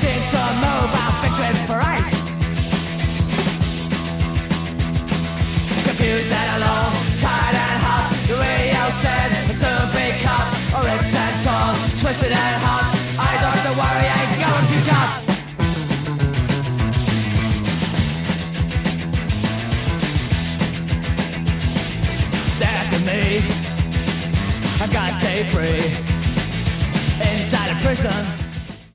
seem to move out between fright. Confused and alone, tired and hot. The radio said I'll soon be caught, or ripped and torn, twisted and hot. I don't have to worry, I got what she's got. They're after me, I gotta stay free inside a prison.